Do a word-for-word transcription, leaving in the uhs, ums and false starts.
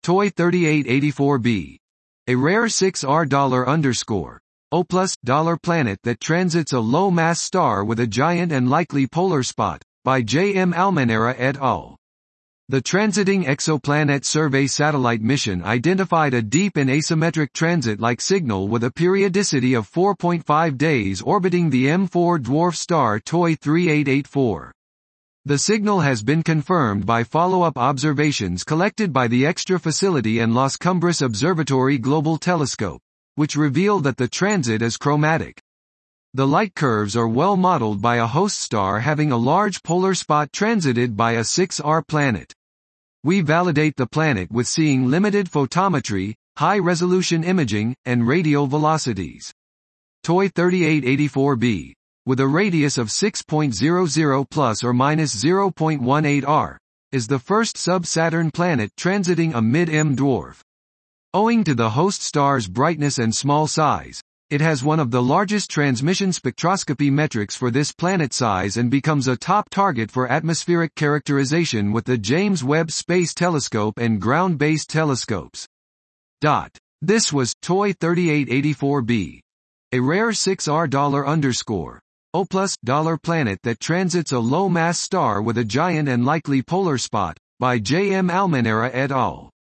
Toy thirty-eight eighty-four b. A rare six R dollar underscore O plus dollar planet that transits a low-mass star with a giant and likely polar spot, by J M Almenara et al. The Transiting Exoplanet Survey satellite mission identified a deep and asymmetric transit-like signal with a periodicity of four point five days orbiting the M four dwarf star Toy thirty-eight eighty-four. The signal has been confirmed by follow-up observations collected by the Extra Facility and Las Cumbres Observatory Global Telescope, which reveal that the transit is chromatic. The light curves are well modeled by a host star having a large polar spot transited by a six R planet. We validate the planet with seeing limited photometry, high-resolution imaging, and radial velocities. Toy thirty-eight eighty-four b, with a radius of six point zero zero plus or minus zero point one eight R, is the first sub-Saturn planet transiting a mid-M dwarf. Owing to the host star's brightness and small size, it has one of the largest transmission spectroscopy metrics for this planet size and becomes a top target for atmospheric characterization with the James Webb Space Telescope and ground-based telescopes. Dot. This was Toy thirty-eight eighty-four b. A rare six R dollar underscore O plus dollar planet that transits a low-mass star with a giant and likely polar spot, by J M Almenara et al.